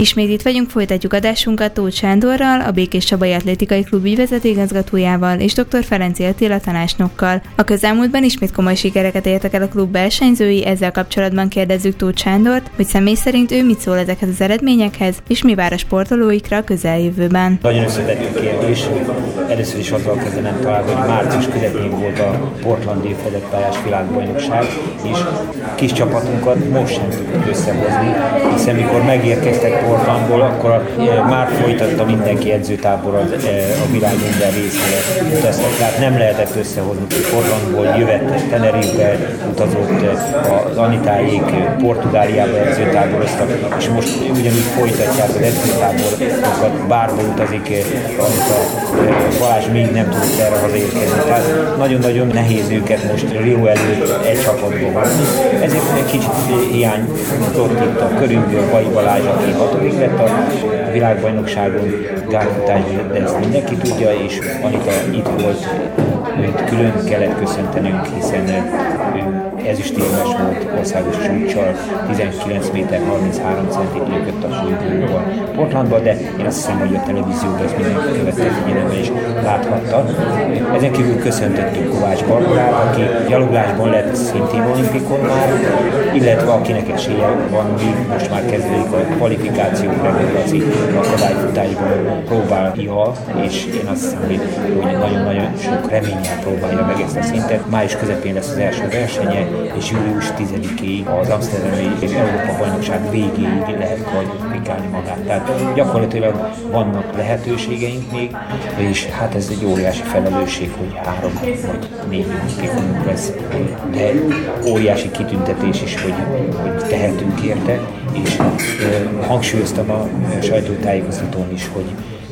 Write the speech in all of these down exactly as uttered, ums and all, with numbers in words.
Ismét itt vagyunk, folytatjuk adásunkat Tóth Sándorral, a Békéscsabai Atlétikai Klub ügyvezető igazgatójával és dr. Ferenczy Attila tanácsnokkal. A közelmúltban ismét komoly sikereket értek el a klub versenyzői, ezzel kapcsolatban kérdezzük Tóth Sándort, hogy személy szerint ő mit szól ezekhez az eredményekhez, és mi vár a sportolóikra a közeljövőben. Nagyon összetett kérdés. Először is azzal kezdenem talán, hogy március közepén volt a portlandi fedett pályás világbajnokság, és kis csapatunkat most sem tudtuk összehozni, hiszen mikor megérkeztek Portlandból, akkor már folytatta mindenki edzőtábor a világ minden részére utaztak. Tehát nem lehetett összehozni. Portlandból jövet Tenerife utazott, az Anitáék Portugáliába edzőtáboroztak, és most ugyanúgy folytatják az edzőtáborokat, bárhol utazik, amit a Balázs még nem tudott erre hazaérkezni. Tehát nagyon-nagyon nehéz őket most Rio előtt egy csapatba hozni. Ezért egy kicsit hiányzott itt a körünkből Bai Balázs, aki hatodik lett a világbajnokságon, gárfutás, de ezt mindenki tudja, és Anita itt volt, őt külön kellett köszöntenünk, hiszen ő ezüstérmes volt országos csúccsal, tizenkilenc méter harminchárom centit lökött a súlyból Portlandba, de én azt hiszem, hogy a televízióban ezt mindenki követte figyelembe és láthatta. Ezen kívül köszöntöttük Kovács Barbarát, aki gyaloglásban lett szintén olimpikon már, illetve akinek esélye van, még most már kezdődik a kvalifikáció regulaci akadályfutásban próbálja, és én azt hiszem, hogy nagyon-nagyon sok reménnyel próbálja meg ezt a szintet. Május közepén lesz az első versenye, és július tizedikéig az amszterdami és Európa bajnokság végéig lehet kvalifikálni magát. Tehát gyakorlatilag vannak lehetőségeink még, és hát ez egy óriási felelősség, hogy három vagy négy olimpikunk lesz, de óriási kitüntetés is, hogy, hogy tehetünk érte, és e, hangsúlyoztam a sajtótájékoztatón is, hogy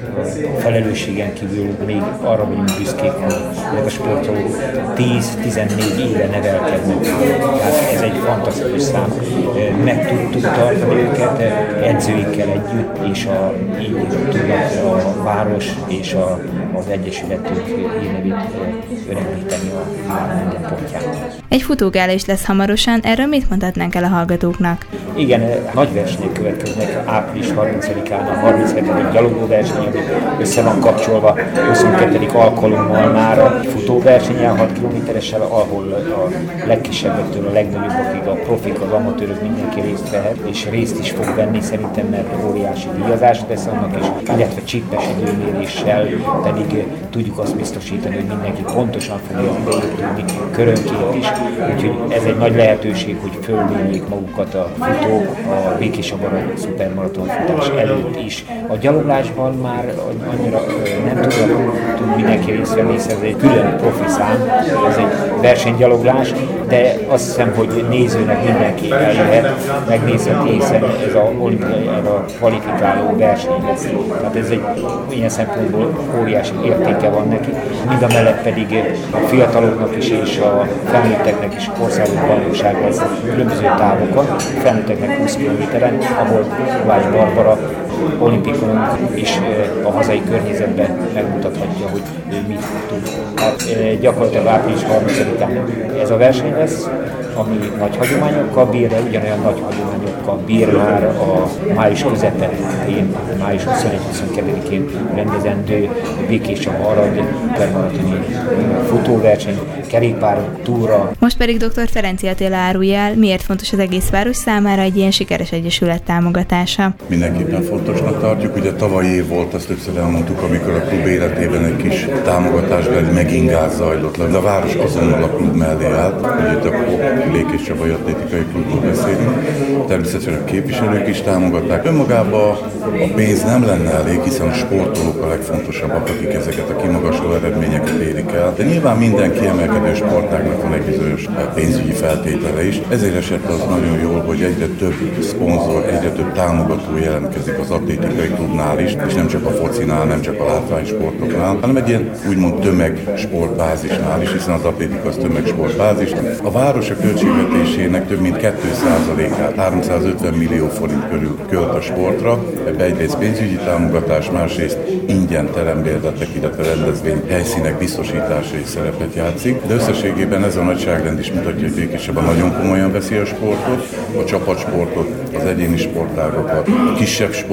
a felelősségen kívül még arra vagyunk büszkék, hogy ezek a sportolók tíz-tizennégy éve nevelkednek. Tehát ez egy fantasztikus szám. Meg tudtuk tartani őket edzőikkel együtt, és a, így tudnak a város és a, az egyesületünk hírnevét öregbíteni a világ minden pontján. Egy futógála is lesz hamarosan, erről mit mondhatnánk el a hallgatóknak? Igen, nagy versenyek következnek április harmincadikán, a harminchetedik gyalogóverseny, ami össze van kapcsolva huszonkettő alkalommal már a futóversenyen, hat kilométeressel, ahol a legkisebbektől a legnagyobbakig a profik, az amatőrök mindenki részt vehet, és részt is fog venni szerintem, mert óriási díjazás lesz annak is, illetve csippes időméréssel pedig tudjuk azt biztosítani, hogy mindenki pontosan fogja az idejét tudni, körönként is, úgyhogy ez egy nagy lehetőség, hogy fölmérjék magukat a futók a Békéscsabara szupermaraton futás előtt is. A gyaloglásban már annyira nem tudok tud mindenki részt venni, ez egy külön profi szám, ez egy versenygyaloglás, de azt hiszem, hogy nézőnek mindenki eljöhet, megnézheti, hiszen ez a olimpiai, a kvalifikáló verseny lesz. Tehát ez egy ilyen szempontból óriási értéke van neki. Mind a mellett pedig a fiataloknak is és a felnőtteknek is országos bajnokság lesz különböző távokon, felnőtteknek húsz kilométeren, ahol Kovács Barbara olimpikon is a hazai környezetben megmutathatja, hogy ő mit tud. Hát gyakorlatilag április harmincadikán ez a verseny lesz, ami nagy hagyományokkal bír, de ugyanolyan nagy hagyományokkal bír már a május közepén, május huszonegy-huszonkettedikén rendezendő Békéscsaba Arad permaratoni futóverseny, kerékpár, túra. Most pedig dr. Ferenczy Attila árulja el, miért fontos az egész város számára egy ilyen sikeres egyesület támogatása. Mindenképpen fontosnak tartjuk, ugye tavalyi év volt, azt többször elmondtuk, amikor a klub életében egy kis támogatásban egy megingás zajlott le. De a város azonnal a klub mellé állt, ugye itt a Békéscsabai Atlétikai Klubról beszélünk. Természetesen a képviselők is támogatták. Önmagában a pénz nem lenne elég, hiszen a sportolók a legfontosabbak, akik ezeket a kimagasló eredményeket érik el. De nyilván minden kiemelkedő sportágnak van egy bizonyos pénzügyi feltétele is. Ezért esett az nagyon jól, hogy egyre több szponzor, egyre több támogató jelentkezik az atlétikai klubnál is, és nem csak a focinál, nem csak a látványsportoknál, hanem egy ilyen úgymond tömegsportbázisnál is, hiszen az atlétika az tömegsportbázis. A város a költségvetésének több mint két százalékát, háromszázötven millió forint körül költ a sportra, ebbe egyrészt pénzügyi támogatás, másrészt ingyen terembérletek, illetve rendezvény helyszínek biztosítása is szerepet játszik, de összességében ez a nagyságrend is mutatja, hogy Békéscsaba nagyon komolyan veszi a sportot, a csapatsportot, az egyéni sportágokat, a kisebb sport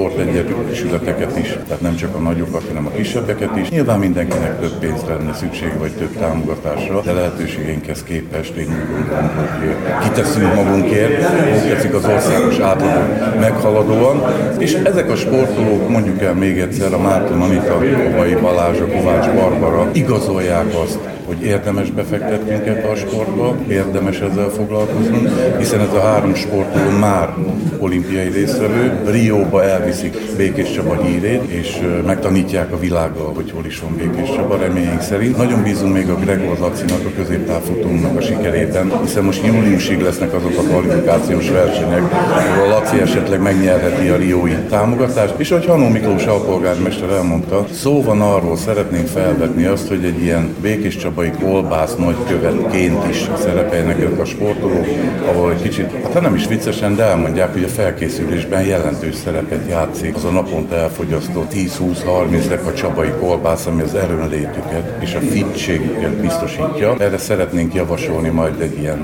sportegyesületeket is, tehát nem csak a nagyokat, hanem a kisebbeket is. Nyilván mindenkinek több pénzre lenne szüksége, vagy több támogatásra, de lehetőségeinkhez képest én úgy gondolom, hogy kiteszünk magunkért, úgy tetszik az országos átlagon meghaladóan, és ezek a sportolók, mondjuk el még egyszer, a Márton Anita, a Vai Balázs, a Kovács Barbara igazolják azt, hogy érdemes befektetnünk ebbe a sportba, érdemes ezzel foglalkoznunk, hiszen ez a három sportoló már olimpiai résztvevő, Rióba elviszik Békés Csaba hírét, és megtanítják a világgal, hogy hol is van Békés Csaba, reményeink szerint. Nagyon bízunk még a Gregor Lacinak, a középtávfutónknak a sikerében, hiszen most júliusig lesznek azok a kvalifikációs versenyek, ahol a Laci esetleg megnyerheti a riói támogatást, és ahogy Hanó Miklós alpolgármester elmondta, szó van arról, szeretnénk felvetni azt, hogy egy ilyen Békés Csabai kolbász nagykövetként is szerepelnek ezek a sportolók, ahol egy kicsit, hát nem is viccesen, de elmondják, hogy a felkészülésben jelentős szerepet játszik az a naponta elfogyasztott tíz-húsz-harminc a csabai kolbász, ami az erőnlétüket és a fittségüket biztosítja. Erre szeretnénk javasolni majd egy ilyen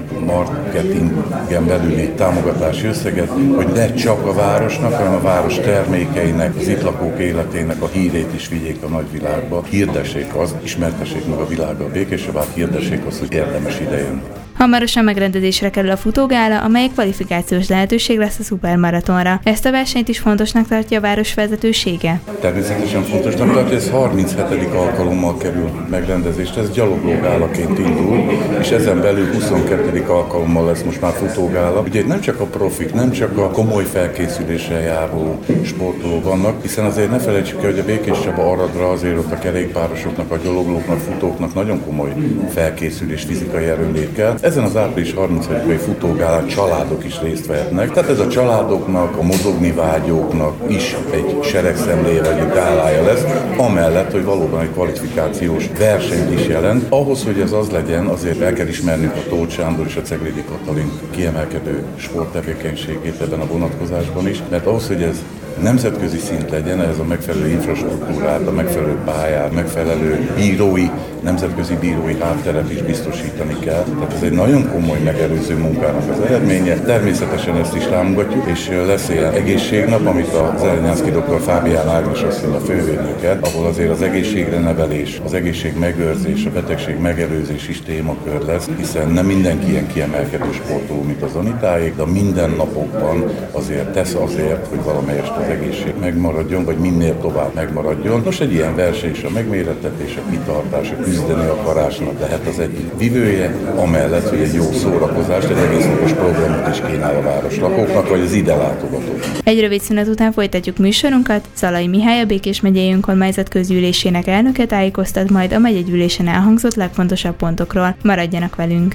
marketingen belüli támogatási összeget, hogy ne csak a városnak, hanem a város termékeinek, az itt lakók életének a hírét is vigyék a nagyvilágba, hirdessék azt, ismertessék meg a világgal Békéscsabát, hirdessék azt, hogy érdemes idejön. Hamarosan megrendezésre kerül a futógála, amely kvalifikációs lehetőség lesz a szupermaratonra. Ezt a versenyt is fontosnak tartja a város vezetősége? Természetesen fontosnak tartja, ez harminchetedik alkalommal kerül megrendezésre, ez gyaloglógálaként indul, és ezen belül huszonkettedik alkalommal lesz most már futógála. Ugye nem csak a profik, nem csak a komoly felkészüléssel járó sportolók vannak, hiszen azért ne felejtsük el, hogy a Békés Csaba Aradra azért ott a kerékpárosoknak, a gyaloglóknak, futóknak nagyon komoly felkészülés, fizikai erőnlét kell. Ezen az április harmincadikai futógálán családok is részt vehetnek. Tehát ez a családoknak, a mozogni vágyóknak is egy seregszemléje vagy egy gálája lesz, amellett, hogy valóban egy kvalifikációs versenyt is jelent. Ahhoz, hogy ez az legyen, azért el kell ismernünk a Tóth Sándor és a Ceglédi Katalin kiemelkedő sporttevékenységét ebben a vonatkozásban is, mert ahhoz, hogy ez nemzetközi szint legyen, ez a megfelelő infrastruktúrát, a megfelelő pályát, megfelelő bírói, nemzetközi bírói hátteret is biztosítani kell. Tehát ez egy nagyon komoly megelőző munkának az eredménye. Természetesen ezt is támogatjuk, és lesz ilyen egészségnap, amit a Zelenjánszky doktor Fábián Ágnes asszony a fővédnöket, ahol azért az egészségre nevelés, az egészség megőrzés, a betegség megelőzés is témakör lesz, hiszen nem mindenki ilyen kiemelkedő sportoló, mint az Anitáék, de a mindennapokban azért tesz azért, hogy valamelyest az egészség megmaradjon, vagy minél tovább megmaradjon. Most egy ilyen verseny is a megmérettetés, a kitartás, a küzdeni akarásnak lehet az egyik vivője, amellett, hogy egy jó szórakozást, egy egész napos programot is kínál a városlakóknak, vagy az ide látogatóknak. Egy rövid szünet után folytatjuk műsorunkat. Szalai Mihály, a Békés megyei önkormányzat közgyűlésének elnöke tájékoztat majd a megyegyűlésen elhangzott legfontosabb pontokról. Maradjanak velünk!